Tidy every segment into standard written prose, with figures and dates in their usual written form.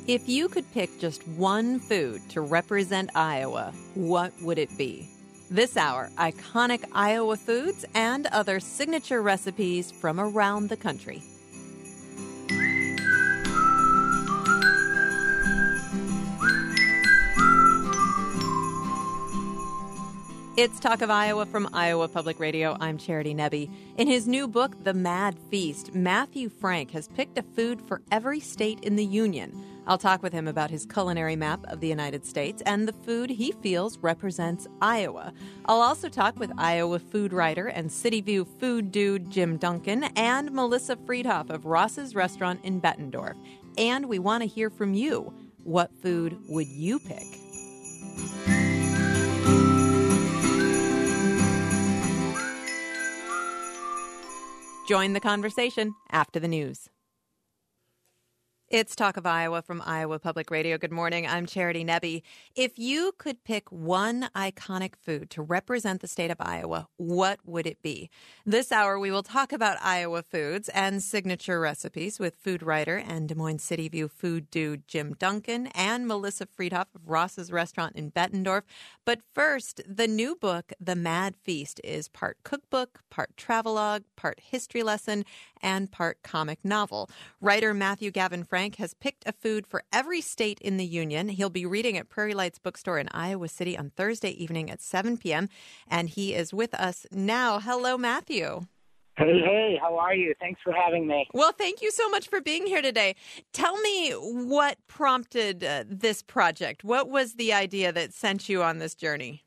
If you could pick just one food to represent Iowa, what would it be? This hour, iconic Iowa foods and other signature recipes from around the country. It's Talk of Iowa from Iowa Public Radio. I'm Charity Nebbe. In his new book, The Mad Feast, Matthew Frank has picked a food for every state in the Union. I'll talk with him about his culinary map of the United States and the food he feels represents Iowa. I'll also talk with Iowa food writer and City View food dude Jim Duncan and Melissa Friedhoff of Ross's Restaurant in Bettendorf. And we want to hear from you. What food would you pick? Join the conversation after the news. It's Talk of Iowa from Iowa Public Radio. Good morning. I'm Charity Nebbe. If you could pick one iconic food to represent the state of Iowa, what would it be? This hour, we will talk about Iowa foods and signature recipes with food writer and Des Moines City View food dude Jim Duncan and Melissa Friedhoff of Ross's Restaurant in Bettendorf. But first, the new book, The Mad Feast, is part cookbook, part travelogue, part history lesson, and part comic novel. Writer Matthew Gavin Frank has picked a food for every state in the Union. He'll be reading at Prairie Lights Bookstore in Iowa City on Thursday evening at 7 p.m., and he is with us now. Hello, Matthew. Hey, how are you? Thanks for having me. Well, thank you so much for being here today. Tell me what prompted this project. What was the idea that sent you on this journey?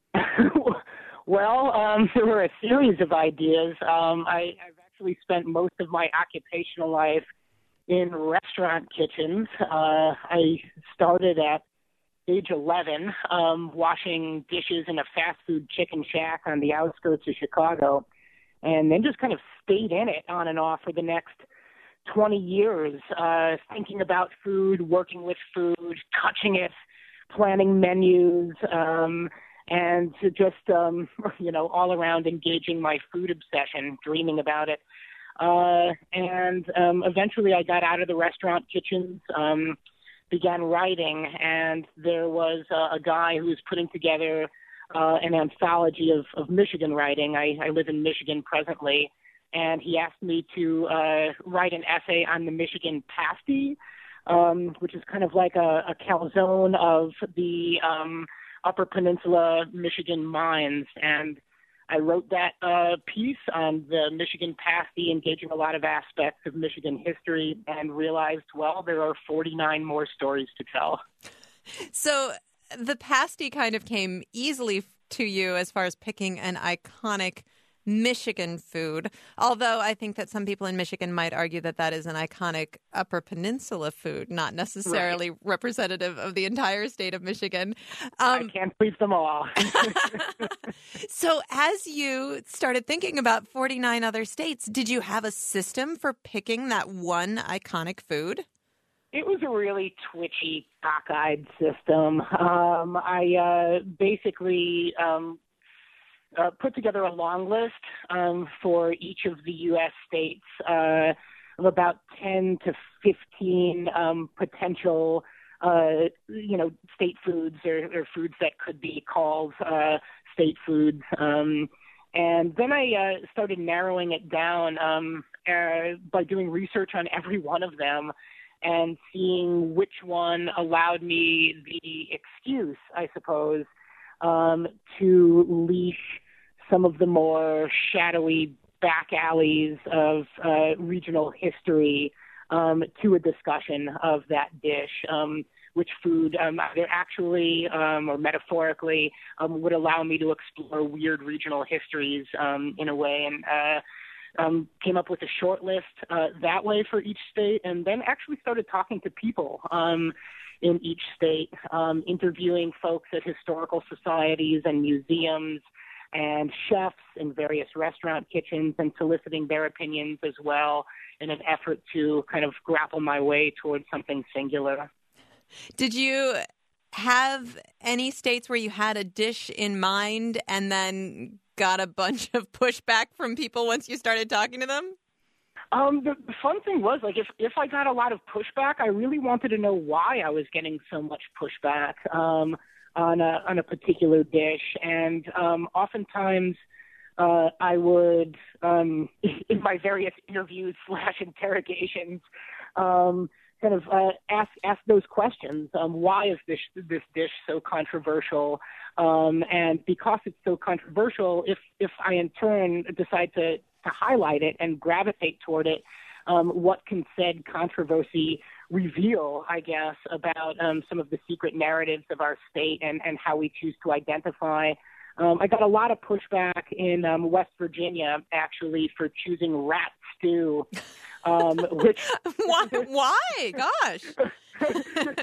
Well, there were a series of ideas. I've actually spent most of my occupational life in restaurant kitchens. I started at age 11 washing dishes in a fast food chicken shack on the outskirts of Chicago, and then just kind of stayed in it on and off for the next 20 years, thinking about food, working with food, touching it, planning menus, and just, all around engaging my food obsession, dreaming about it. And eventually I got out of the restaurant kitchens, began writing, and there was a guy who was putting together an anthology of Michigan writing. I live in Michigan presently, and he asked me to write an essay on the Michigan pasty, which is kind of like a calzone of the Upper Peninsula Michigan mines. And I wrote that piece on the Michigan pasty, engaging a lot of aspects of Michigan history, and realized, well, there are 49 more stories to tell. So the pasty kind of came easily to you as far as picking an iconic Michigan food, although I think that some people in Michigan might argue that that is an iconic Upper Peninsula food, not necessarily representative of the entire state of Michigan. I can't please them all. So as you started thinking about 49 other states, did you have a system for picking that one iconic food? It was a really twitchy, cockeyed system. I basically put together a long list for each of the U.S. states of about 10 to 15 potential, state foods or foods that could be called state foods. And then I started narrowing it down by doing research on every one of them and seeing which one allowed me the excuse, I suppose, to leash some of the more shadowy back alleys of regional history to a discussion of that dish, which food either actually or metaphorically would allow me to explore weird regional histories in a way, and came up with a short list that way for each state, and then actually started talking to people in each state, interviewing folks at historical societies and museums and chefs in various restaurant kitchens, and soliciting their opinions as well in an effort to kind of grapple my way towards something singular. Did you have any states where you had a dish in mind and then got a bunch of pushback from people once you started talking to them? The fun thing was, like, if I got a lot of pushback, I really wanted to know why I was getting so much pushback on a particular dish, and oftentimes I would, in my various interviews / interrogations, kind of ask those questions. Why is this dish so controversial? And because it's so controversial, if I in turn decide to highlight it and gravitate toward it, what can said controversy reveal, I guess, about some of the secret narratives of our state and how we choose to identify. I got a lot of pushback in West Virginia, actually, for choosing rat stew. Which Why? Gosh.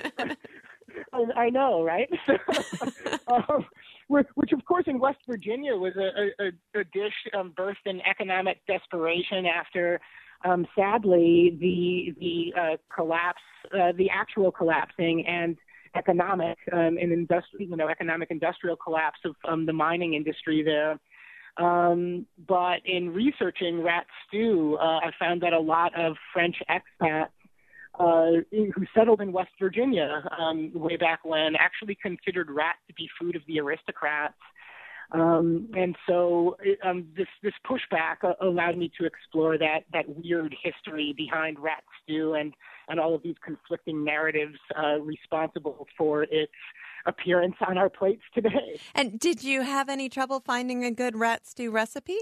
I know, right? Which, of course, in West Virginia was a dish birthed in economic desperation after, sadly, the collapse, the actual collapsing and economic economic industrial collapse of the mining industry there. But in researching rat stew, I found that a lot of French expats who settled in West Virginia way back when actually considered rat to be food of the aristocrats. And so this pushback allowed me to explore that weird history behind rat stew and all of these conflicting narratives responsible for its appearance on our plates today. And did you have any trouble finding a good rat stew recipe?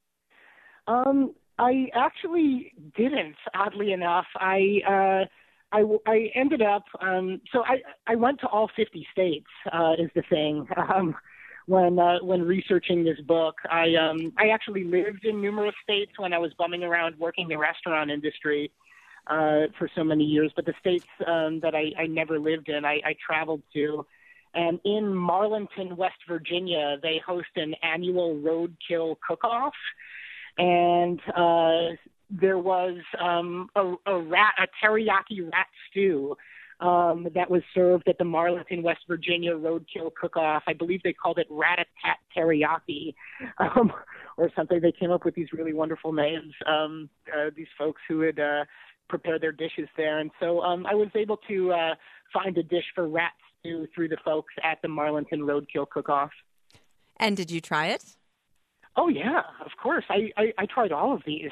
I actually didn't, oddly enough. I ended up, so I went to all 50 states, is the thing. When researching this book, I actually lived in numerous states when I was bumming around working the restaurant industry for so many years. But the states that I never lived in, I traveled to. And in Marlinton, West Virginia, they host an annual roadkill cook-off. And there was a teriyaki rat stew that was served at the Marlinton, West Virginia roadkill cook-off. I believe they called it Rat-a-tat Teriyaki or something. They came up with these really wonderful names, these folks who had prepared their dishes there. And so I was able to find a dish for rat stew through the folks at the Marlinton roadkill cook-off. And did you try it? Oh, yeah, of course. I tried all of these.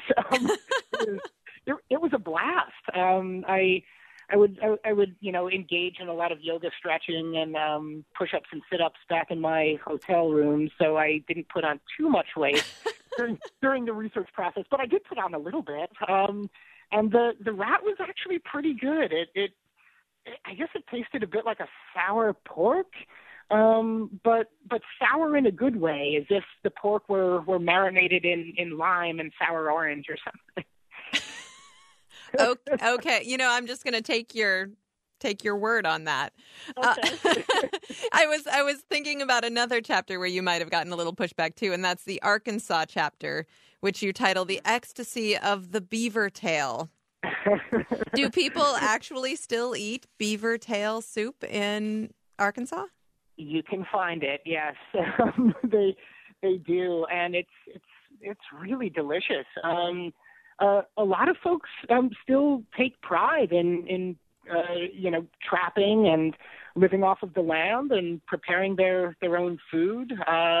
It was a blast. I would engage in a lot of yoga stretching and push-ups and sit-ups back in my hotel room, so I didn't put on too much weight during the research process, but I did put on a little bit. And the rat was actually pretty good. I guess it tasted a bit like a sour pork. But sour in a good way, as if the pork were marinated in lime and sour orange or something. Okay. I'm just going to take your word on that. Okay. I was thinking about another chapter where you might have gotten a little pushback too, and that's the Arkansas chapter, which you title "The Ecstasy of the Beaver Tail." Do people actually still eat beaver tail soup in Arkansas? You can find it, yes. They do, and it's really delicious. A lot of folks still take pride in trapping and living off of the land and preparing their own food.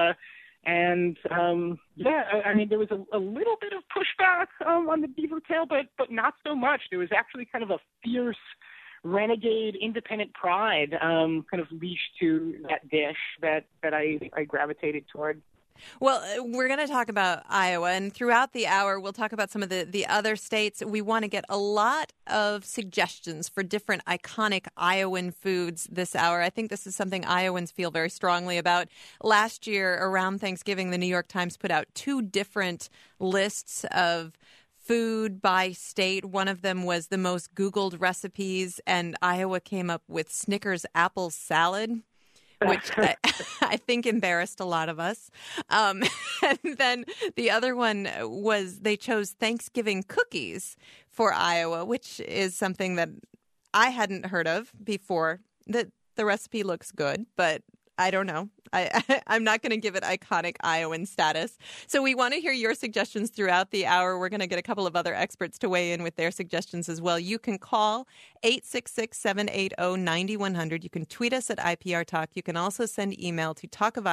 I mean, there was a little bit of pushback on the beaver tail, but not so much. There was actually kind of a fierce renegade independent pride kind of leashed to that dish that I gravitated toward. Well, we're going to talk about Iowa, and throughout the hour, we'll talk about some of the other states. We want to get a lot of suggestions for different iconic Iowan foods this hour. I think this is something Iowans feel very strongly about. Last year, around Thanksgiving, the New York Times put out 2 different lists of food by state. One of them was the most Googled recipes, and Iowa came up with Snickers apple salad, which I think embarrassed a lot of us. And then the other one was they chose Thanksgiving cookies for Iowa, which is something that I hadn't heard of before. The recipe looks good, but I don't know. I'm not going to give it iconic Iowan status. So we want to hear your suggestions throughout the hour. We're going to get a couple of other experts to weigh in with their suggestions as well. You can call 866-780-9100. You can tweet us at IPR Talk. You can also send email to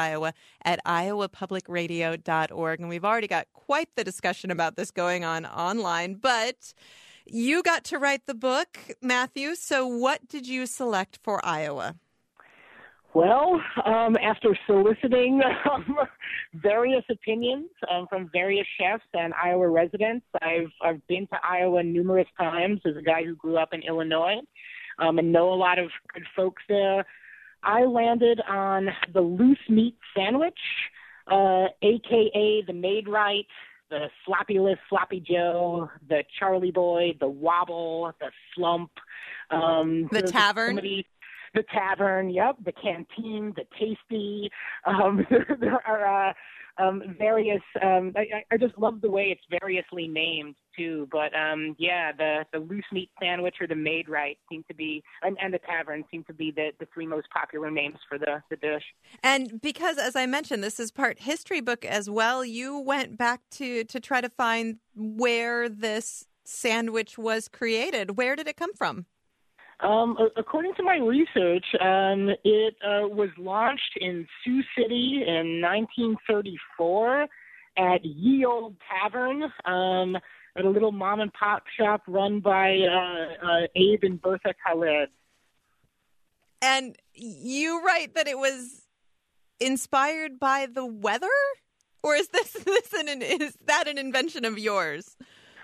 talkofiowa@iowapublicradio.org. And we've already got quite the discussion about this going on online, but you got to write the book, Matthew. So what did you select for Iowa? Well, after soliciting various opinions from various chefs and Iowa residents, I've been to Iowa numerous times as a guy who grew up in Illinois and know a lot of good folks there. I landed on the loose meat sandwich, a.k.a. the Maid-Rite, the Sloppy-List Sloppy Joe, the Charlie Boy, the Wobble, the Slump. The Tavern. The Tavern, yep, the Canteen, the Tasty. There are various. I just love the way it's variously named too. But the loose meat sandwich or the Maid-Rite seem to be, and the Tavern seem to be the three most popular names for the dish. And because, as I mentioned, this is part history book as well, you went back to try to find where this sandwich was created. Where did it come from? According to my research, it was launched in Sioux City in 1934 at Ye Old Tavern, at a little mom and pop shop run by Abe and Bertha Khaled. And you write that it was inspired by the weather, or is is that an invention of yours?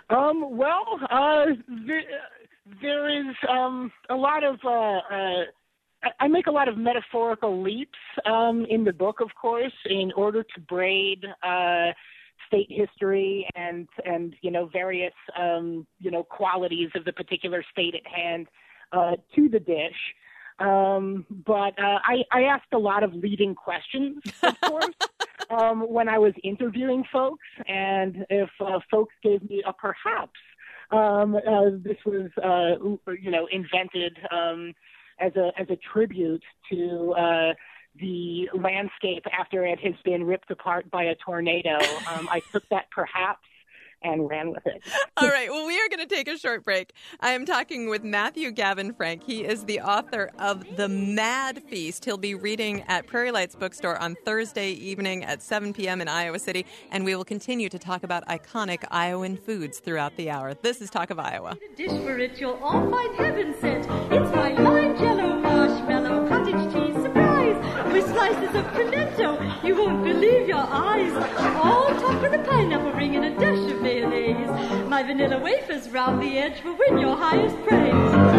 There is a lot of I make a lot of metaphorical leaps in the book, of course, in order to braid state history and various qualities of the particular state at hand to the dish. But I asked a lot of leading questions, of course, when I was interviewing folks, and if folks gave me a perhaps. This was, invented as a tribute to the landscape after it has been ripped apart by a tornado. I took that perhaps and ran with it. All right. Well, we are going to take a short break. I am talking with Matthew Gavin Frank. He is the author of The Mad Feast. He'll be reading at Prairie Lights Bookstore on Thursday evening at 7 p.m. in Iowa City, and we will continue to talk about iconic Iowan foods throughout the hour. This is Talk of Iowa. A dish for it you'll all find heaven sent. It's my lime jello marshmallow cottage cheese surprise with slices of pimento. You won't believe your eyes. All topped with a pineapple ring and a dash of mayonnaise. My vanilla wafers round the edge will win your highest praise.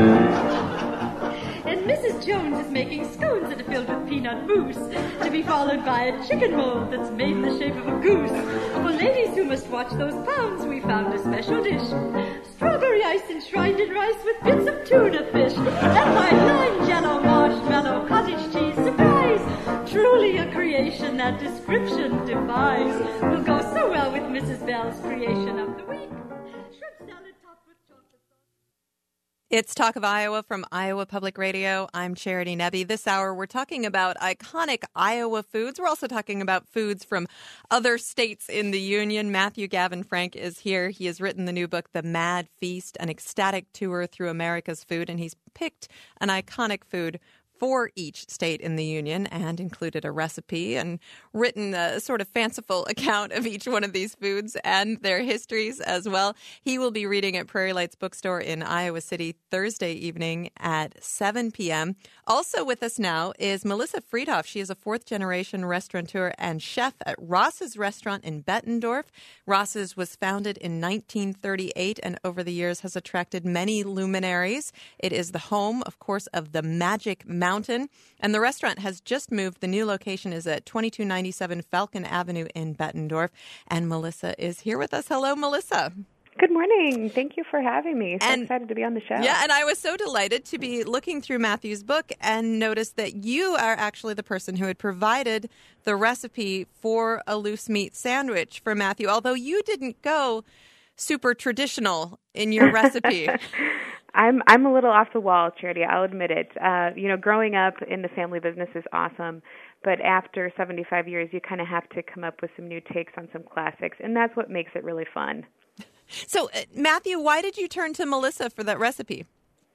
And Mrs. Jones is making scones that are filled with peanut mousse, to be followed by a chicken mold that's made in the shape of a goose. For ladies who must watch those pounds, we found a special dish. Strawberry ice enshrined in rice with bits of tuna fish. And my lime jello marshmallow cottage cheese surprise. Truly a creation that description defies. Will go so well with Mrs. Bell's creation of the week. Shrimp salad topped with chocolate sauce. It's Talk of Iowa from Iowa Public Radio. I'm Charity Nebbe. This hour, we're talking about iconic Iowa foods. We're also talking about foods from other states in the Union. Matthew Gavin Frank is here. He has written the new book, The Mad Feast, an ecstatic tour through America's food, and he's picked an iconic food for each state in the Union and included a recipe and written a sort of fanciful account of each one of these foods and their histories as well. He will be reading at Prairie Lights Bookstore in Iowa City Thursday evening at 7 p.m. Also with us now is Melissa Friedhoff. She is a fourth-generation restaurateur and chef at Ross's Restaurant in Bettendorf. Ross's was founded in 1938 and over the years has attracted many luminaries. It is the home, of course, of the Magic Mountain. And the restaurant has just moved. The new location is at 2297 Falcon Avenue in Bettendorf. And Melissa is here with us. Hello, Melissa. Good morning. Thank you for having me. So excited to be on the show. Yeah, and I was so delighted to be looking through Matthew's book and noticed that you are actually the person who had provided the recipe for a loose meat sandwich for Matthew, although you didn't go super traditional in your recipe. I'm a little off the wall, Charity. I'll admit it. Growing up in the family business is awesome, But after 75 years, you kind of have to come up with some new takes on some classics, and that's what makes it really fun. So, Matthew, why did you turn to Melissa for that recipe?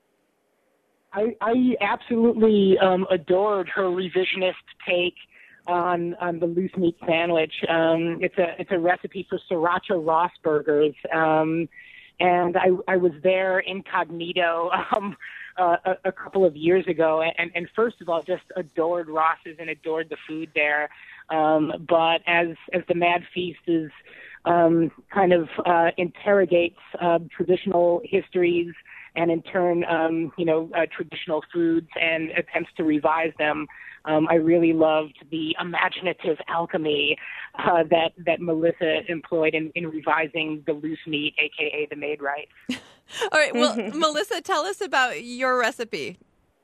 I absolutely adored her revisionist take on the loose meat sandwich. It's a recipe for sriracha Ross burgers, and I was there incognito a couple of years ago, and first of all, just adored Ross's and adored the food there. But as the Mad Feast is kind of interrogates traditional histories and in turn, traditional foods and attempts to revise them. I really loved the imaginative alchemy that Melissa employed in revising the loose meat, aka the made rice. All right. Well, Melissa, tell us about your recipe.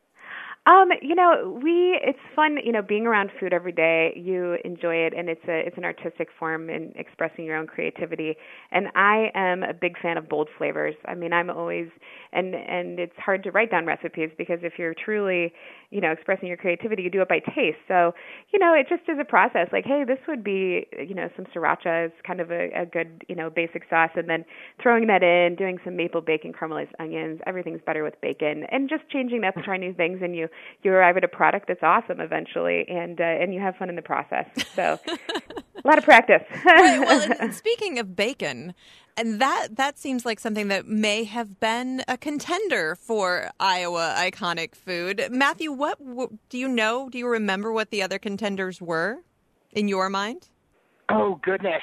It's fun, being around food every day. You enjoy it, and it's an artistic form in expressing your own creativity. And I am a big fan of bold flavors. I mean, I'm always, and it's hard to write down recipes because if you're truly, expressing your creativity, you do it by taste. So, it just is a process. Like, hey, this would be, some sriracha is kind of a good, basic sauce, and then throwing that in, doing some maple bacon, caramelized onions. Everything's better with bacon, and just changing up, trying new things, and you arrive at a product that's awesome eventually, and you have fun in the process. So a lot of practice. Right, well, speaking of bacon, and that seems like something that may have been a contender for Iowa iconic food. Matthew, what do you know? Do you remember what the other contenders were in your mind? Oh goodness,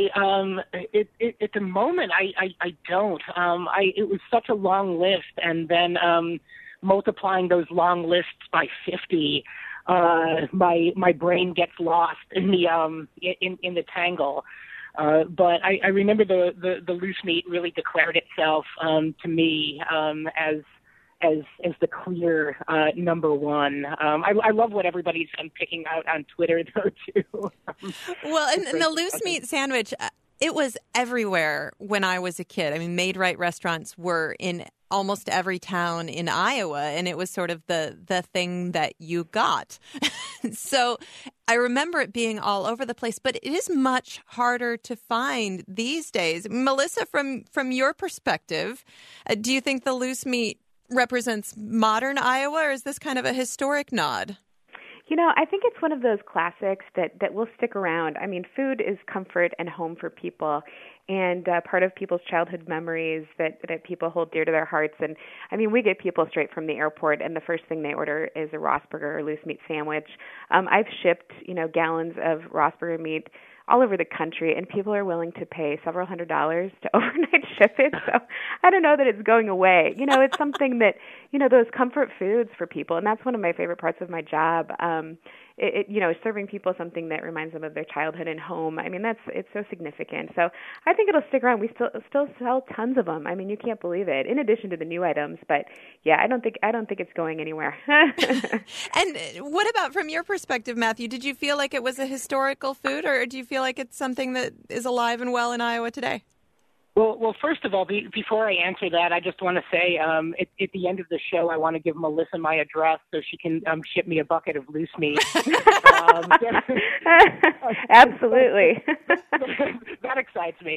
at the moment I don't. It was such a long list, and then multiplying those long lists by 50, my brain gets lost in the tangle. But I remember the loose meat really declared itself to me as the clear number one. I love what everybody's picking out on Twitter though too. Well, and the loose meat sandwich, it was everywhere when I was a kid. I mean, Made Right restaurants were in almost every town in Iowa, and it was sort of the thing that you got. So I remember it being all over the place, but it is much harder to find these days. Melissa, from your perspective, do you think the loose meat represents modern Iowa, or is this kind of a historic nod? I think it's one of those classics that will stick around. I mean, food is comfort and home for people, and part of people's childhood memories that people hold dear to their hearts. And, I mean, we get people straight from the airport, and the first thing they order is a Ross burger or loose meat sandwich. I've shipped, gallons of Ross burger meat all over the country, and people are willing to pay several $100s to overnight ship it. So I don't know that it's going away. It's something that, those comfort foods for people, and that's one of my favorite parts of my job. Serving people something that reminds them of their childhood and home. I mean, it's so significant. So I think it'll stick around. We still sell tons of them. I mean, you can't believe it. In addition to the new items, but yeah, I don't think it's going anywhere. And what about from your perspective, Matthew? Did you feel like it was a historical food, or do you feel like it's something that is alive and well in Iowa today? Well, first of all, before I answer that, I just want to say at the end of the show, I want to give Melissa my address so she can ship me a bucket of loose meat. Absolutely. That excites me.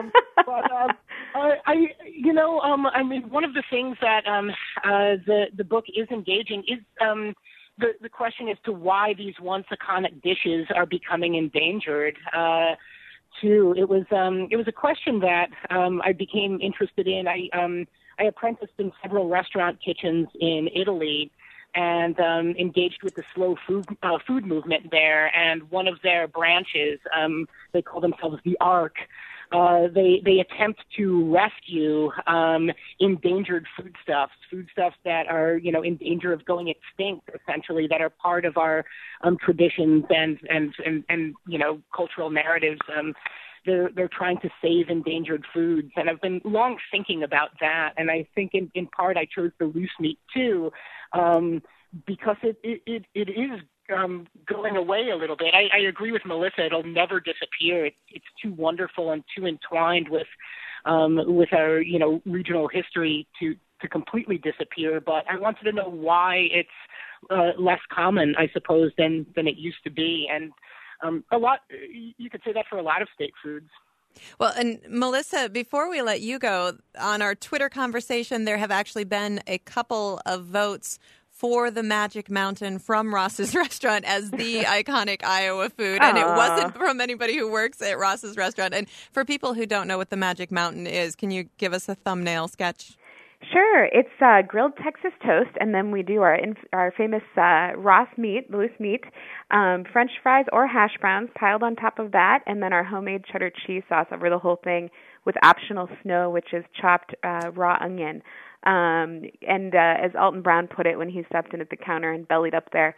I mean, one of the things that the book is engaging is the question as to why these once iconic dishes are becoming endangered. It was a question that I became interested in. I apprenticed in several restaurant kitchens in Italy and engaged with the slow food movement there. And one of their branches, they call themselves the ARC. They attempt to rescue endangered foodstuffs that are, in danger of going extinct, essentially, that are part of our traditions and cultural narratives. They're trying to save endangered foods, and I've been long thinking about that. And I think in part I chose the loose meat too, because it is going away a little bit. I agree with Melissa; it'll never disappear. It's too wonderful and too entwined with our regional history to to completely disappear, but I wanted to know why it's less common, I suppose, than it used to be. And you could say that for a lot of state foods. Well, and Melissa, before we let you go, on our Twitter conversation, there have actually been a couple of votes for the Magic Mountain from Ross's Restaurant as the iconic Iowa food. And it wasn't from anybody who works at Ross's Restaurant. And for people who don't know what the Magic Mountain is, can you give us a thumbnail sketch? Sure. It's grilled Texas toast, and then we do our famous Ross meat, loose meat, French fries or hash browns piled on top of that, and then our homemade cheddar cheese sauce over the whole thing with optional snow, which is chopped raw onion. And as Alton Brown put it when he stepped in at the counter and bellied up there,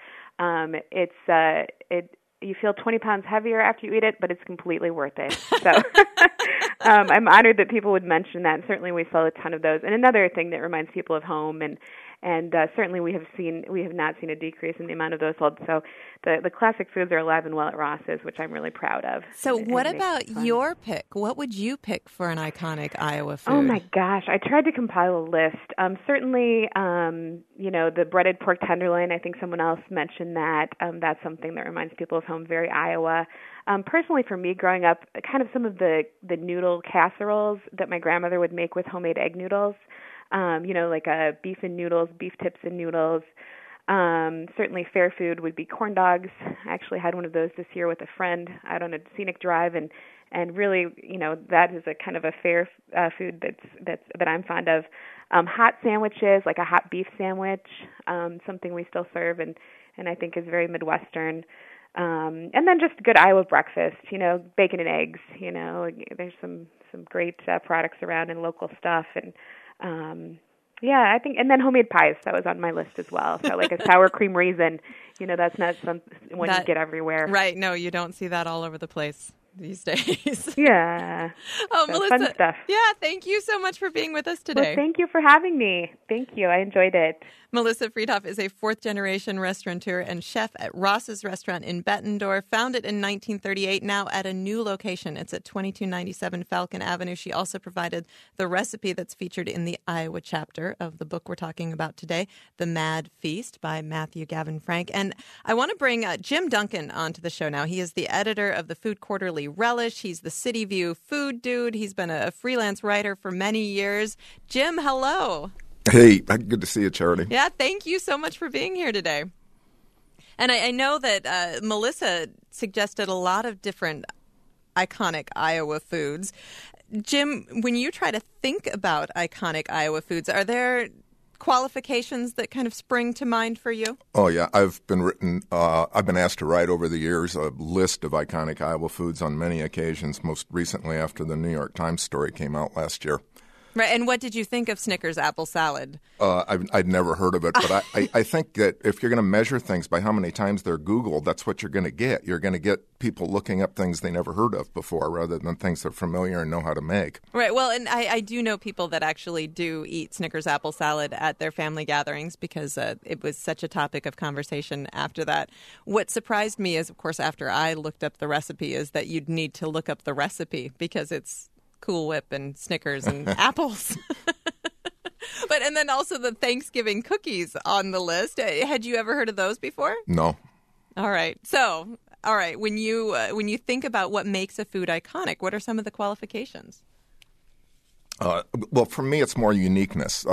you feel 20 pounds heavier after you eat it, but it's completely worth it. So I'm honored that people would mention that. And certainly we sell a ton of those. And another thing that reminds people of home, and certainly we have not seen a decrease in the amount of those sold. So the classic foods are alive and well at Ross's, which I'm really proud of. So what about your pick? What would you pick for an iconic Iowa food? Oh my gosh, I tried to compile a list. Certainly, the breaded pork tenderloin. I think someone else mentioned that. That's something that reminds people of home, very Iowa. Personally, for me, growing up, kind of some of the noodle casseroles that my grandmother would make with homemade egg noodles. Like beef and noodles, beef tips and noodles. Certainly fair food would be corn dogs. I actually had one of those this year with a friend out on a scenic drive, and really, that is a kind of a fair food that I'm fond of. Hot sandwiches, like a hot beef sandwich, something we still serve and I think is very Midwestern. And then just good Iowa breakfast, bacon and eggs, there's some great products around and local stuff. And I think, and then homemade pies, that was on my list as well. So like a sour cream raisin, that's not something you get everywhere. Right. No, you don't see that all over the place these days. Yeah. Oh, so Melissa. Fun stuff. Yeah. Thank you so much for being with us today. Well, thank you for having me. Thank you. I enjoyed it. Melissa Friedhoff is a fourth-generation restaurateur and chef at Ross's Restaurant in Bettendorf, founded in 1938, now at a new location. It's at 2297 Falcon Avenue. She also provided the recipe that's featured in the Iowa chapter of the book we're talking about today, The Mad Feast by Matthew Gavin Frank. And I want to bring Jim Duncan onto the show now. He is the editor of the Food Quarterly Relish. He's the City View food dude. He's been a freelance writer for many years. Jim, hello. Hey, good to see you, Charity. Yeah, thank you so much for being here today. And I know that Melissa suggested a lot of different iconic Iowa foods. Jim, when you try to think about iconic Iowa foods, are there qualifications that kind of spring to mind for you? Oh, yeah. I've been asked to write over the years a list of iconic Iowa foods on many occasions, most recently after the New York Times story came out last year. Right, and what did you think of Snickers apple salad? I'd never heard of it, but I think that if you're going to measure things by how many times they're Googled, that's what you're going to get. You're going to get people looking up things they never heard of before rather than things they're familiar and know how to make. Right, well, and I do know people that actually do eat Snickers apple salad at their family gatherings because it was such a topic of conversation after that. What surprised me is, of course, after I looked up the recipe, is that you'd need to look up the recipe because it's Cool Whip and Snickers and apples. And then also the Thanksgiving cookies on the list. Had you ever heard of those before? No. All right. So, when you think about what makes a food iconic, what are some of the qualifications? Well, for me, it's more uniqueness.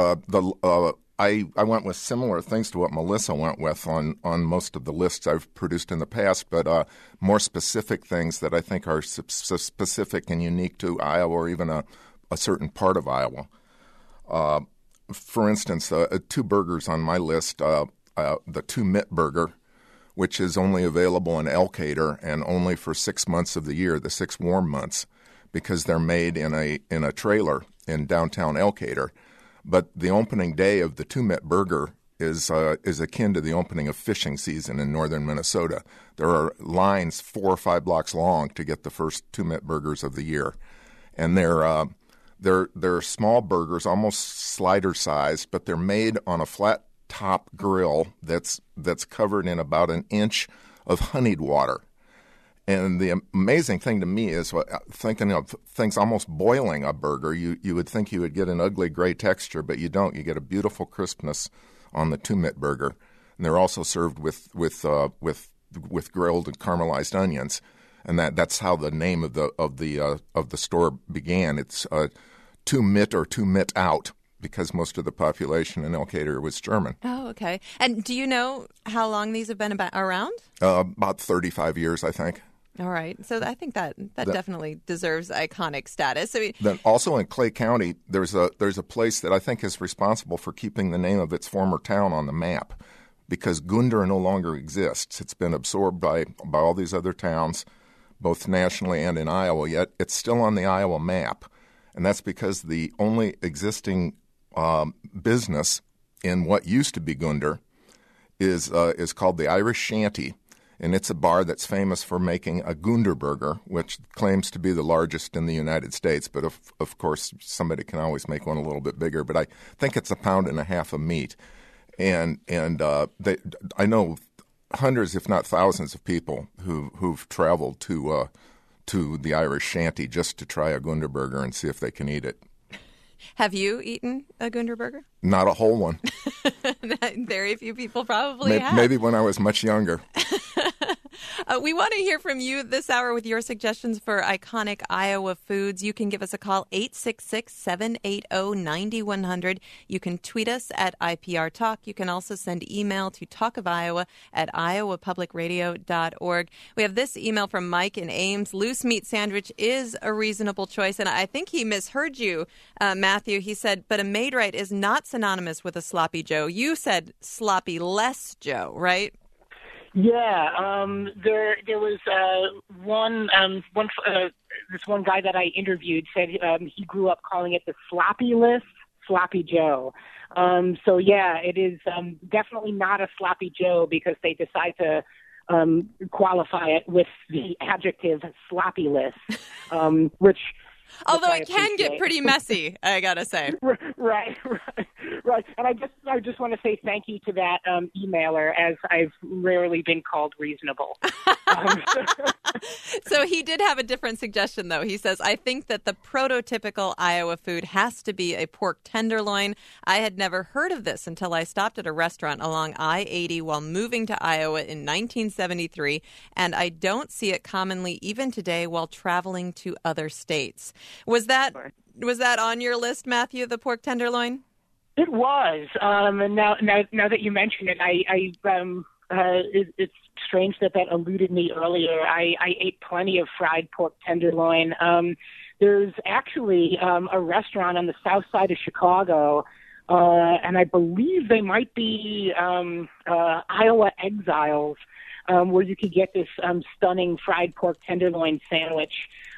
I went with similar things to what Melissa went with on most of the lists I've produced in the past, but more specific things that I think are specific and unique to Iowa or even a certain part of Iowa. For instance, two burgers on my list, the Two Mitt Burger, which is only available in Elkader and only for 6 months of the year, the 6 warm months, because they're made in a trailer in downtown Elkader. But the opening day of the Two Mitt Burger is akin to the opening of fishing season in northern Minnesota. There are lines 4 or 5 blocks long to get the first Two Mitt Burgers of the year, and they're small burgers, almost slider sized, but they're made on a flat top grill that's covered in about an inch of honeyed water. And the amazing thing to me is thinking of things almost boiling a burger. You would think you would get an ugly gray texture, but you don't. You get a beautiful crispness on the two-mit burger, and they're also served with grilled and caramelized onions, and that's how the name of the store began. It's two-mit or two-mit out, because most of the population in Elkader was German. Oh, okay. And do you know how long these have been around? About 35 years, I think. All right. So I think that definitely deserves iconic status. I mean, then also in Clay County, there's a place that I think is responsible for keeping the name of its former town on the map, because Gunda no longer exists. It's been absorbed by all these other towns, both nationally and in Iowa, yet it's still on the Iowa map. And that's because the only existing business in what used to be Gunda is called the Irish Shanty, and it's a bar that's famous for making a Gunda burger, which claims to be the largest in the United States. But of course, somebody can always make one a little bit bigger. But I think it's 1.5 pounds of meat, and I know hundreds, if not thousands, of people who've traveled to the Irish Shanty just to try a Gunda burger and see if they can eat it. Have you eaten a Gunda burger? Not a whole one. Very few people probably have. Maybe when I was much younger. We want to hear from you this hour with your suggestions for iconic Iowa foods. You can give us a call, 866-780-9100. You can tweet us at IPR Talk. You can also send email to talkofiowa@iowapublicradio.org. We have this email from Mike in Ames. Loose meat sandwich is a reasonable choice, and I think he misheard you, Matthew. He said, but a Maid-Rite is not synonymous with a sloppy Joe. You said sloppy-less Joe, right? Yeah, there was this one guy that I interviewed said he grew up calling it the sloppy list, Sloppy Joe. So yeah, it is definitely not a sloppy Joe because they decide to qualify it with the adjective sloppy list, which. Although it can get pretty messy, I gotta say. Right. And I just want to say thank you to that emailer, as I've rarely been called reasonable. So he did have a different suggestion, though. He says, I think that the prototypical Iowa food has to be a pork tenderloin. I had never heard of this until I stopped at a restaurant along I-80 while moving to Iowa in 1973, and I don't see it commonly even today while traveling to other states. Was that on your list, Matthew, the pork tenderloin? It was. And now that you mention it, it's strange that eluded me earlier. I ate plenty of fried pork tenderloin. There's actually a restaurant on the south side of Chicago, and I believe they might be Iowa Exiles, where you could get this stunning fried pork tenderloin sandwich.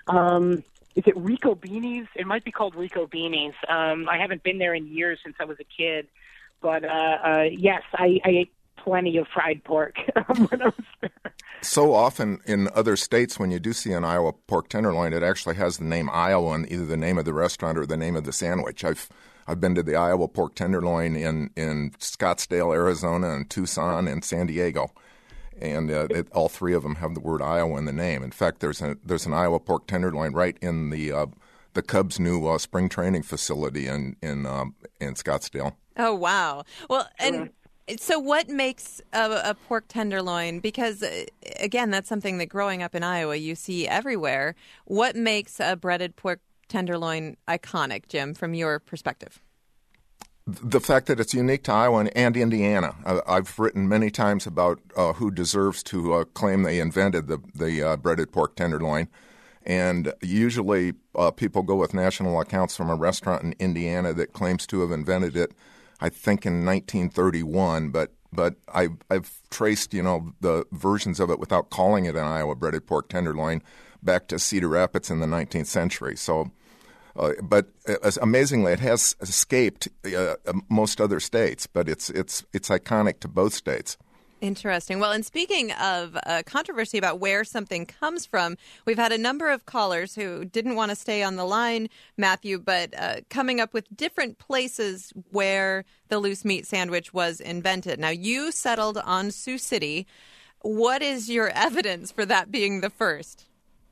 Is it Rico Beanies? It might be called Rico Beanies. I haven't been there in years since I was a kid. But, yes, I ate plenty of fried pork when I was there. So often in other states, when you do see an Iowa pork tenderloin, it actually has the name Iowa in either the name of the restaurant or the name of the sandwich. I've been to the Iowa pork tenderloin in Scottsdale, Arizona, and Tucson, and San Diego. And all three of them have the word Iowa in the name. In fact, there's an Iowa pork tenderloin right in the Cubs' new spring training facility in Scottsdale. Oh wow! Well, and so what makes a pork tenderloin? Because again, that's something that growing up in Iowa you see everywhere. What makes a breaded pork tenderloin iconic, Jim, from your perspective? The fact that it's unique to Iowa and Indiana. I've written many times about who deserves to claim they invented the breaded pork tenderloin. And usually people go with national accounts from a restaurant in Indiana that claims to have invented it, I think in 1931. But I've traced, the versions of it without calling it an Iowa breaded pork tenderloin back to Cedar Rapids in the 19th century. So. But amazingly, it has escaped most other states, but it's iconic to both states. Interesting. Well, and speaking of controversy about where something comes from, we've had a number of callers who didn't want to stay on the line, Matthew, but coming up with different places where the loose meat sandwich was invented. Now, you settled on Sioux City. What is your evidence for that being the first?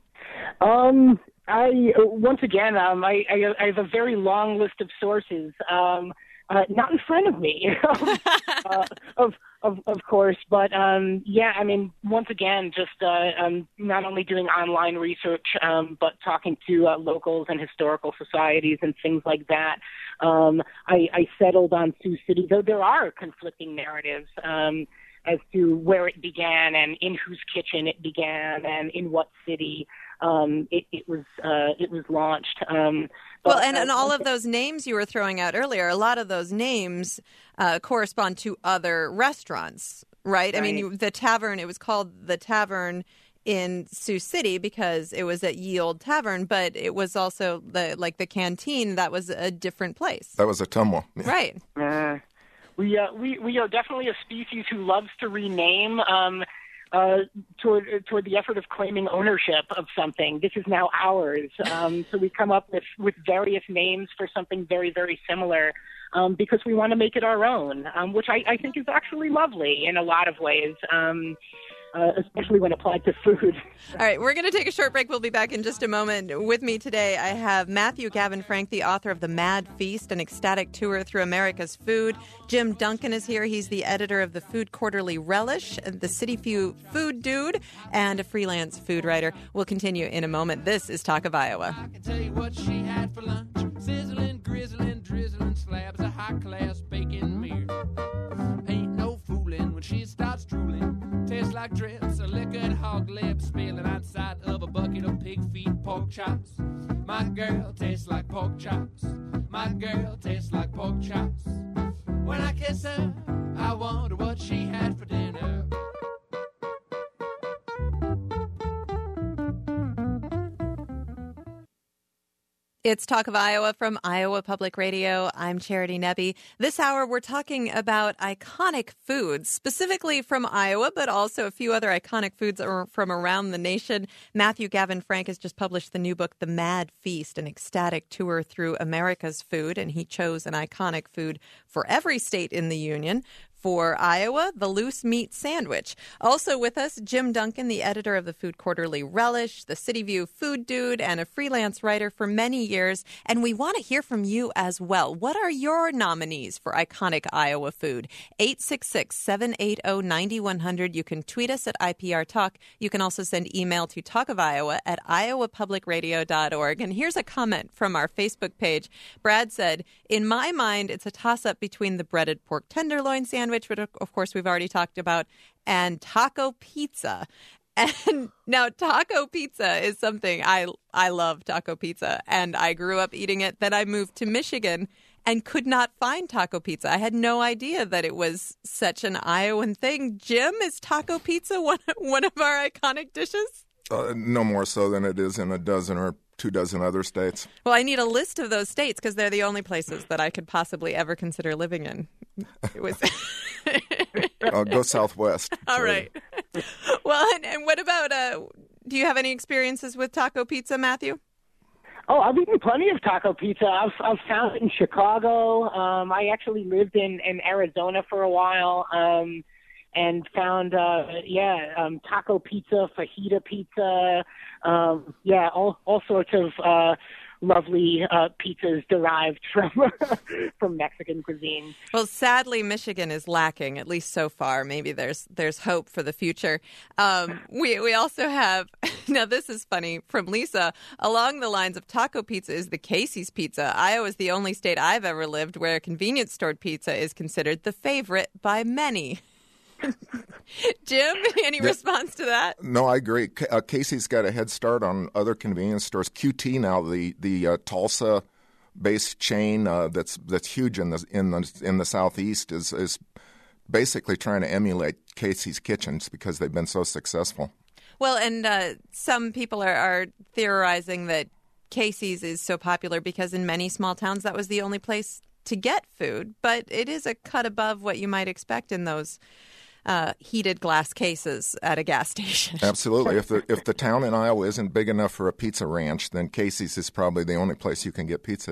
I have a very long list of sources. Not in front of me, of course, but once again, just not only doing online research, but talking to locals and historical societies and things like that. I settled on Sioux City, though there are conflicting narratives as to where it began and in whose kitchen it began and in what city it was launched. And all of those names you were throwing out earlier, a lot of those names correspond to other restaurants, right? I mean, the tavern, it was called the Tavern in Sioux City because it was at Ye Olde Tavern, but it was also the canteen. That was a different place. That was Ottumwa. Right. We are definitely a species who loves to rename toward the effort of claiming ownership of something. This is now ours. So we come up with various names for something very, very similar because we want to make it our own, which I think is actually lovely in a lot of ways. Especially when applied to food. All right, we're going to take a short break. We'll be back in just a moment. With me today, I have Matthew Gavin Frank, the author of The Mad Feast, an ecstatic tour through America's food. Jim Duncan is here. He's the editor of the Food Quarterly Relish, the City View Food Dude, and a freelance food writer. We'll continue in a moment. This is Talk of Iowa. I can tell you what she had for lunch. Sizzling, grizzling, drizzling slabs of high-class bacon meat. Ain't no fooling when she starts drooling. Tastes like drips of liquored hog lips spilling outside of a bucket of pig feet pork chops. My girl tastes like pork chops. My girl tastes like pork chops. When I kiss her, I wonder what she had for dinner. It's Talk of Iowa from Iowa Public Radio. I'm Charity Nebbe. This hour, we're talking about iconic foods, specifically from Iowa, but also a few other iconic foods from around the nation. Matthew Gavin Frank has just published the new book, The Mad Feast, an ecstatic tour through America's food, and he chose an iconic food for every state in the union. For Iowa, the loose meat sandwich. Also with us, Jim Duncan, the editor of the Food Quarterly Relish, the City View Food Dude, and a freelance writer for many years. And we want to hear from you as well. What are your nominees for iconic Iowa food? 866-780-9100. You can tweet us at IPR Talk. You can also send email to talkofiowa@iowapublicradio.org. And here's a comment from our Facebook page. Brad said, in my mind, it's a toss-up between the breaded pork tenderloin sandwich, which of course we've already talked about, and taco pizza. And now taco pizza is something I love taco pizza, and I grew up eating it. Then I moved to Michigan and could not find taco pizza. I had no idea that it was such an Iowan thing. Jim, is taco pizza one of our iconic dishes? No more so than it is in a dozen or 24 other states. Well, I need a list of those states because they're the only places that I could possibly ever consider living in. It was Go southwest. All right. Well, and what about, do you have any experiences with taco pizza, Matthew? Oh, I've eaten plenty of taco pizza. I've found it in Chicago. I actually lived in Arizona for a while. And found, taco pizza, fajita pizza, all sorts of lovely pizzas derived from Mexican cuisine. Well, sadly, Michigan is lacking, at least so far. Maybe there's hope for the future. We also have, now this is funny, from Lisa, along the lines of taco pizza is the Casey's Pizza. Iowa is the only state I've ever lived where a convenience store pizza is considered the favorite by many. Jim, any response to that? No, I agree. Casey's got a head start on other convenience stores. QT now, the Tulsa-based chain that's huge in the southeast, is basically trying to emulate Casey's kitchens because they've been so successful. Well, and some people are theorizing that Casey's is so popular because in many small towns that was the only place to get food, but it is a cut above what you might expect in those heated glass cases at a gas station. Absolutely. If the town in Iowa isn't big enough for a pizza ranch, then Casey's is probably the only place you can get pizza there.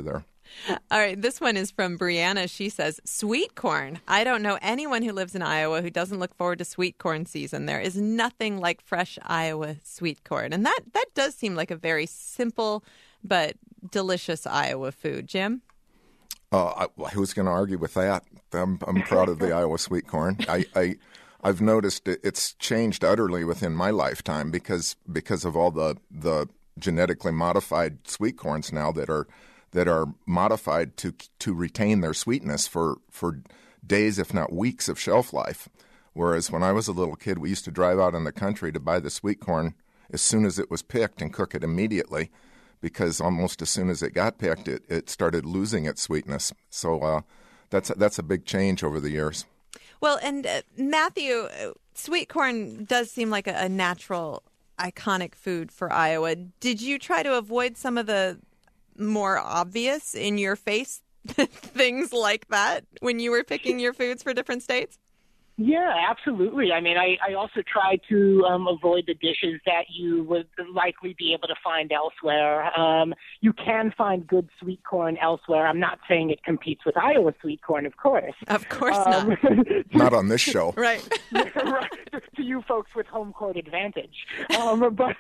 All right, this one is from Brianna. She says, sweet corn. I don't know anyone who lives in Iowa who doesn't look forward to sweet corn season. There is nothing like fresh Iowa sweet corn. And that does seem like a very simple but delicious Iowa food. Jim? Who's going to argue with that? I'm proud of the Iowa sweet corn. I've noticed it's changed utterly within my lifetime because of all the genetically modified sweet corns now that are modified to retain their sweetness for days, if not weeks, of shelf life. Whereas when I was a little kid, we used to drive out in the country to buy the sweet corn as soon as it was picked and cook it immediately, because almost as soon as it got picked, it started losing its sweetness. So that's a big change over the years. Well, and Matthew, sweet corn does seem like a natural, iconic food for Iowa. Did you try to avoid some of the more obvious in your face things like that when you were picking your foods for different states? Yeah, absolutely. I mean, I also try to avoid the dishes that you would likely be able to find elsewhere. You can find good sweet corn elsewhere. I'm not saying it competes with Iowa sweet corn, of course. Of course not. Not on this show. Right. Right. To you folks with home court advantage. I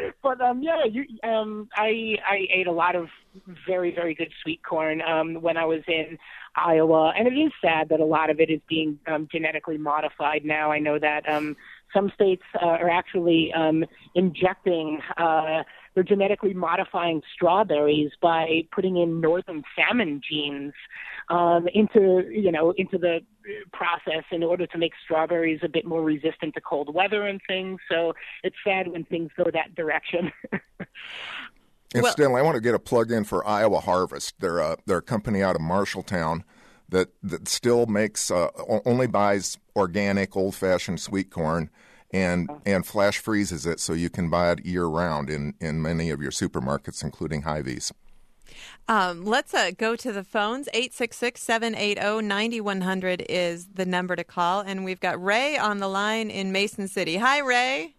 ate a lot of very, very good sweet corn when I was in Iowa, and it is sad that a lot of it is being genetically modified now. I know that some states are actually injecting they're genetically modifying strawberries by putting in northern salmon genes into the process in order to make strawberries a bit more resistant to cold weather and things. So it's sad when things go that direction. Incidentally, I want to get a plug in for Iowa Harvest. They're a company out of Marshalltown that still makes only buys organic, old-fashioned sweet corn and flash freezes it so you can buy it year-round in many of your supermarkets, including Hy-Vee's. Let's go to the phones. 866-780-9100 is the number to call, and we've got Ray on the line in Mason City. Hi, Ray.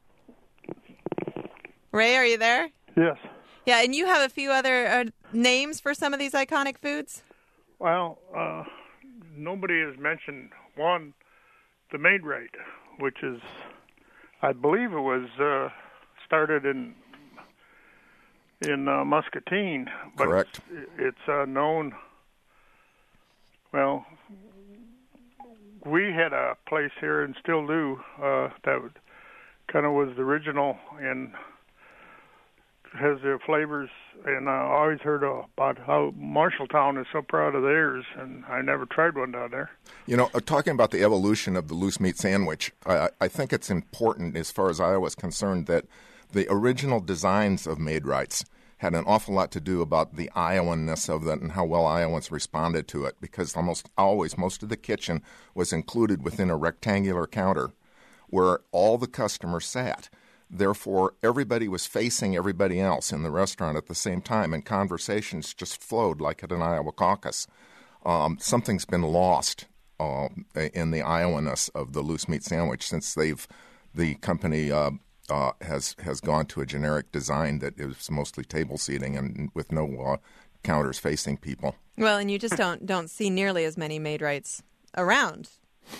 Ray, are you there? Yes. Yeah, and you have a few other names for some of these iconic foods? Well, nobody has mentioned one, the Maid-Rite, which is, I believe it was started in Muscatine. But correct. It's known, well, we had a place here and still do that kind of was the original and has their flavors, and I always heard about how Marshalltown is so proud of theirs, and I never tried one down there. You know, talking about the evolution of the loose meat sandwich, I think it's important as far as Iowa is concerned that the original designs of Maid-Rites had an awful lot to do about the Iowan-ness of it and how well Iowans responded to it, because almost always most of the kitchen was included within a rectangular counter where all the customers sat. Therefore, everybody was facing everybody else in the restaurant at the same time, and conversations just flowed like at an Iowa caucus. Something's been lost in the Iowa-ness of the loose meat sandwich since the company has gone to a generic design that is mostly table seating and with no counters facing people. Well, and you just don't see nearly as many Maid-Rites around.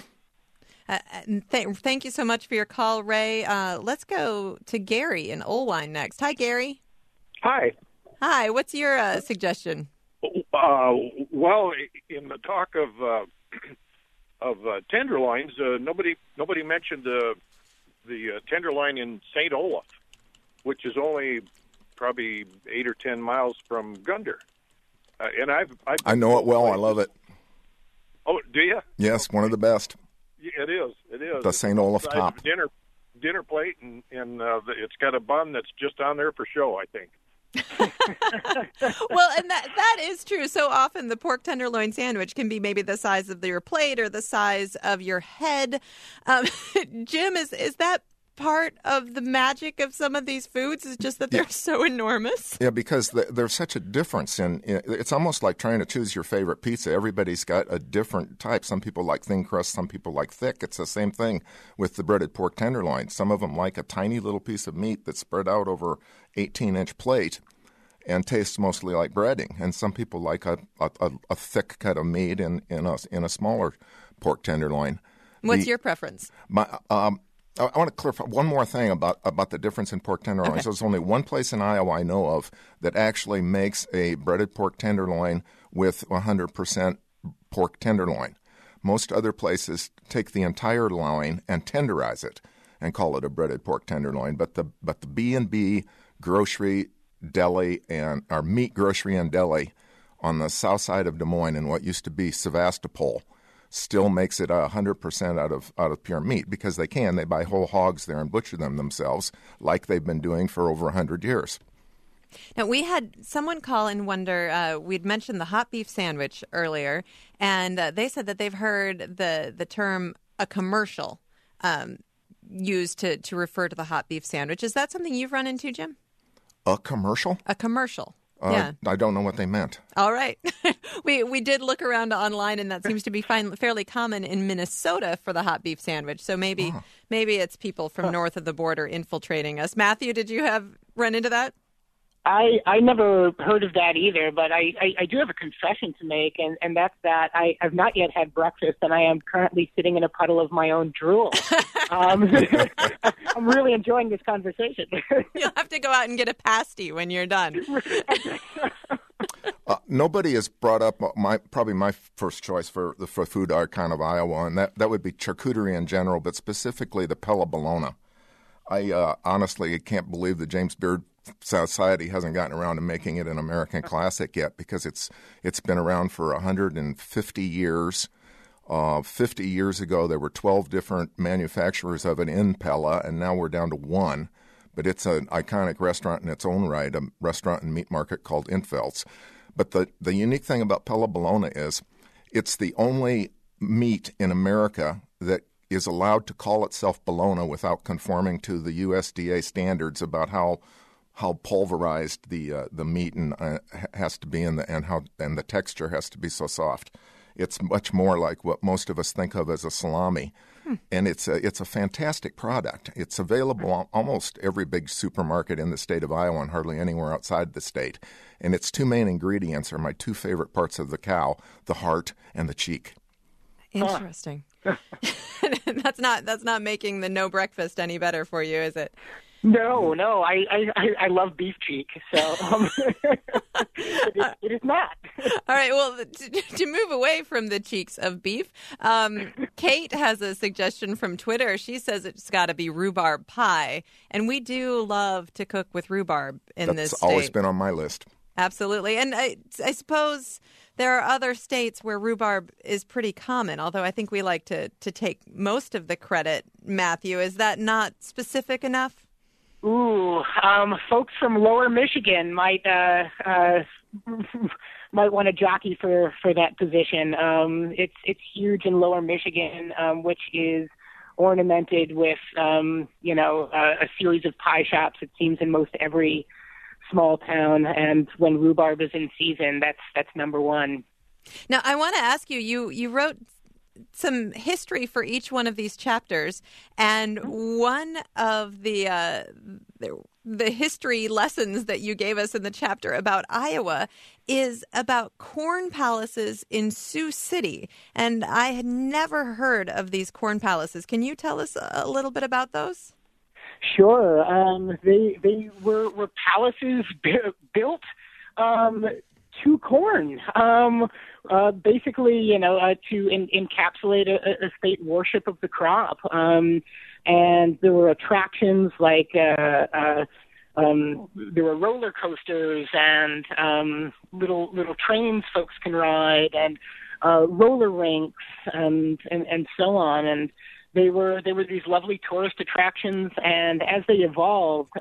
Thank you so much for your call, Ray. Let's go to Gary in Olwine next. Hi, Gary. Hi. Hi. What's your suggestion? Well, in the talk of tenderloins, nobody mentioned the tenderloin in St. Olaf, which is only probably 8 or 10 miles from Gunder. And I know it well. I love it. Oh, do you? Yes, one of the best. It is. The St. Olaf top. Dinner plate, and it's got a bun that's just on there for show, I think. Well, and that is true. So often the pork tenderloin sandwich can be maybe the size of your plate or the size of your head. Jim, is that part of the magic of some of these foods is just that they're so enormous? Yeah, because there's such a difference in it's almost like trying to choose your favorite pizza. Everybody's got a different type. Some people like thin crust, some people like thick. It's the same thing with the breaded pork tenderloin. Some of them like a tiny little piece of meat that's spread out over 18-inch plate. and tastes mostly like breading. And some people like a thick cut of meat in a smaller pork tenderloin. What's your preference? I want to clarify one more thing about the difference in pork tenderloins. Okay. There's only one place in Iowa I know of that actually makes a breaded pork tenderloin with 100% pork tenderloin. Most other places take the entire loin and tenderize it and call it a breaded pork tenderloin. But the B&B grocery deli and our meat grocery and deli on the south side of Des Moines in what used to be Sevastopol still makes it 100% out of pure meat because they can. They buy whole hogs there and butcher them themselves like they've been doing for over 100 years. Now, we had someone call and wonder, we'd mentioned the hot beef sandwich earlier, and they said that they've heard the term a commercial used to refer to the hot beef sandwich. Is that something you've run into, Jim? A commercial? A commercial. Yeah. I don't know what they meant. All right. We did look around online, and that seems to be fairly common in Minnesota for the hot beef sandwich. So maybe it's people from north of the border infiltrating us. Matthew, did you run into that? I never heard of that either, but I do have a confession to make, and that's that I've not yet had breakfast, and I am currently sitting in a puddle of my own drool. I'm really enjoying this conversation. You'll have to go out and get a pasty when you're done. Nobody has brought up probably my first choice for food icon of Iowa, and that would be charcuterie in general, but specifically the Pella Bologna. I honestly can't believe the James Beard Society hasn't gotten around to making it an American classic yet because it's been around for 150 years. 50 years ago, there were 12 different manufacturers of it in Pella, and now we're down to one. But it's an iconic restaurant in its own right, a restaurant and meat market called Intvelds. But the unique thing about Pella Bologna is it's the only meat in America that is allowed to call itself bologna without conforming to the USDA standards about how pulverized the meat has to be and the texture has to be so soft. It's much more like what most of us think of as a salami, and it's a fantastic product. It's available almost every big supermarket in the state of Iowa and hardly anywhere outside the state. And its two main ingredients are my two favorite parts of the cow: the heart and the cheek. Interesting. That's not making the no breakfast any better for you, is it? No, I love beef cheek, so it is not. All right, well, to move away from the cheeks of beef, Kate has a suggestion from Twitter. She says it's got to be rhubarb pie, and we do love to cook with rhubarb in this state. That's always been on my list. Absolutely, and I suppose there are other states where rhubarb is pretty common, although I think we like to take most of the credit. Matthew, is that not specific enough? Ooh, folks from Lower Michigan might want to jockey for that position. It's huge in Lower Michigan, which is ornamented with a series of pie shops. It seems in most every small town, and when rhubarb is in season, that's number one. Now, I want to ask you. You wrote some history for each one of these chapters, and one of the history lessons that you gave us in the chapter about Iowa is about corn palaces in Sioux City, and I had never heard of these corn palaces. Can you tell us a little bit about those? Sure. They were palaces built to corn, basically, to encapsulate a state worship of the crop. And there were attractions like there were roller coasters and little trains folks can ride, and roller rinks and so on. And they were these lovely tourist attractions. And as they evolved,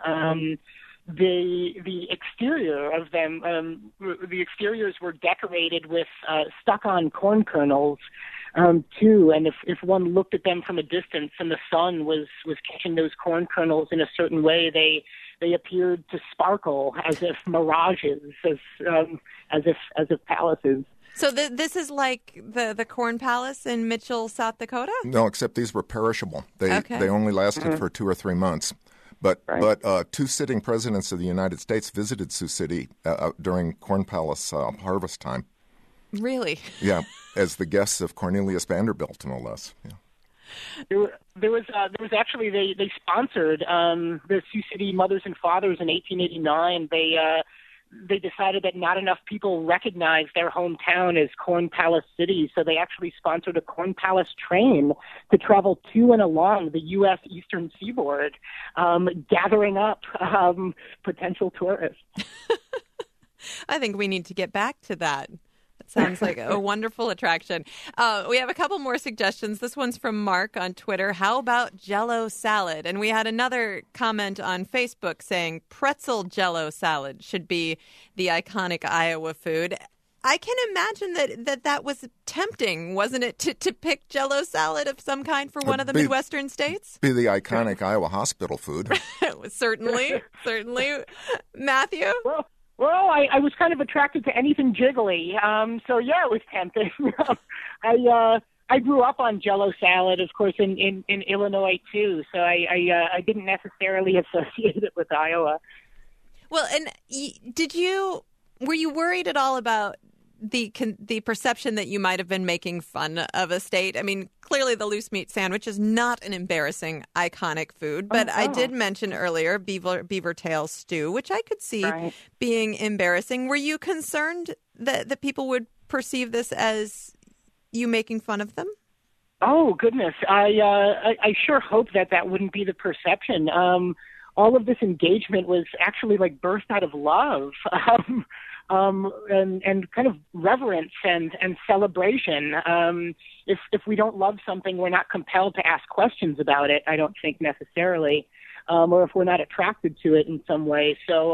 the exterior of them, the exteriors were decorated with stuck-on corn kernels, too. And if one looked at them from a distance and the sun was catching those corn kernels in a certain way, they appeared to sparkle as if mirages, as if palaces. So this is like the Corn Palace in Mitchell, South Dakota? No, except these were perishable. They only lasted for 2 or 3 months. But two sitting presidents of the United States visited Sioux City during Corn Palace harvest time. Really? Yeah, as the guests of Cornelius Vanderbilt, no less. Yeah. There was actually they sponsored the Sioux City Mothers and Fathers in 1889. They decided that not enough people recognized their hometown as Corn Palace City, so they actually sponsored a Corn Palace train to travel to and along the U.S. Eastern Seaboard, gathering up potential tourists. I think we need to get back to that. It sounds like a wonderful attraction. We have a couple more suggestions. This one's from Mark on Twitter. How about Jell-O salad? And we had another comment on Facebook saying pretzel Jell-O salad should be the iconic Iowa food. I can imagine that was tempting, wasn't it, to pick Jell-O salad of some kind for one of the Midwestern states? Be the iconic Iowa hospital food. Certainly. Matthew? Well, I was kind of attracted to anything jiggly, so yeah, it was tempting. I grew up on Jell-O salad, of course, in Illinois too, so I didn't necessarily associate it with Iowa. Well, and were you worried at all about the perception that you might have been making fun of a state? I mean, clearly the loose meat sandwich is not an embarrassing, iconic food, but I did mention earlier beaver tail stew, which I could see being embarrassing. Were you concerned that people would perceive this as you making fun of them? Oh, goodness. I sure hope that wouldn't be the perception. All of this engagement was actually like birthed out of love. And kind of reverence and celebration. If we don't love something, we're not compelled to ask questions about it, I don't think necessarily, or if we're not attracted to it in some way. So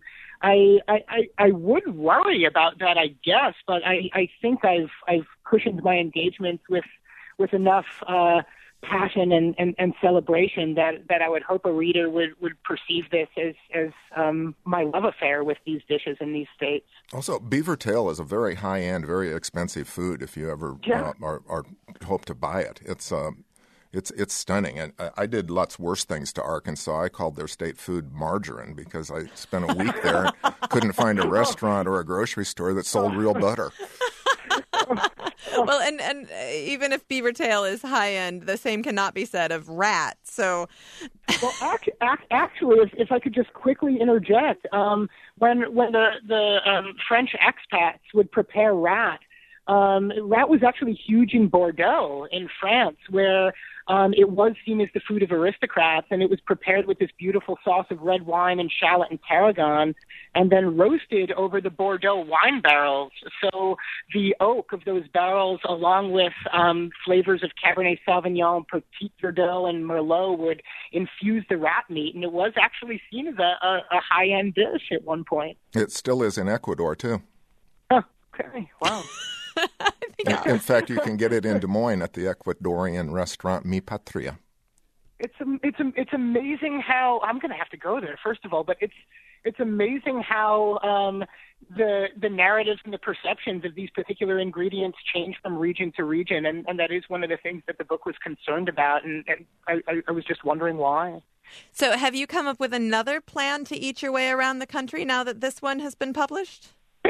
I would worry about that, I guess, but I think I've cushioned my engagements with enough passion and celebration that I would hope a reader would perceive this as my love affair with these dishes in these states. Also, beaver tail is a very high-end, very expensive food if you ever are hope to buy it. It's stunning. And I did lots worse things to Arkansas. I called their state food margarine because I spent a week there and couldn't find a restaurant or a grocery store that sold real butter. Well, and even if beaver tail is high end, the same cannot be said of rat. So, well, actually, if I could just quickly interject, when the French expats would prepare rat was actually huge in Bordeaux, in France, where it was seen as the food of aristocrats, and it was prepared with this beautiful sauce of red wine and shallot and tarragon, and then roasted over the Bordeaux wine barrels. So the oak of those barrels, along with flavors of Cabernet Sauvignon, Petit Verdot, and Merlot, would infuse the rat meat, and it was actually seen as a high-end dish at one point. It still is in Ecuador, too. Oh, okay, wow. In fact, you can get it in Des Moines at the Ecuadorian restaurant Mi Patria. It's amazing how I'm going to have to go there first of all, but it's amazing how the narratives and the perceptions of these particular ingredients change from region to region, and that is one of the things that the book was concerned about, and I was just wondering why. So, have you come up with another plan to eat your way around the country now that this one has been published?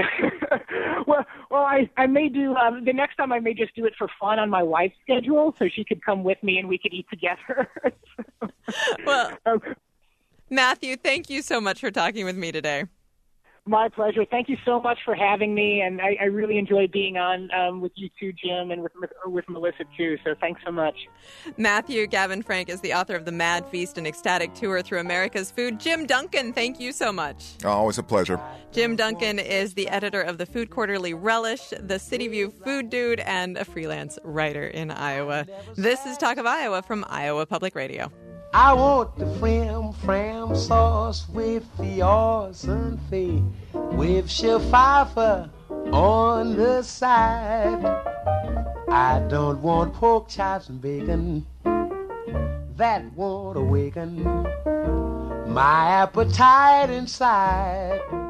Well, I may do the next time. I may just do it for fun on my wife's schedule, so she could come with me and we could eat together. Well, Matthew, thank you so much for talking with me today. My pleasure. Thank you so much for having me, and I really enjoyed being on with you too, Jim, and with Melissa too, so thanks so much. Matthew Gavin Frank is the author of The Mad Feast, an ecstatic tour through America's food. Jim Duncan, thank you so much. Always a pleasure. Jim Duncan is the editor of the Food Quarterly Relish, the City View Food Dude, and a freelance writer in Iowa. This is Talk of Iowa from Iowa Public Radio. I want the fram sauce with the awesome fee, with Pfeiffer on the side. I don't want pork chops and bacon, that won't awaken my appetite inside.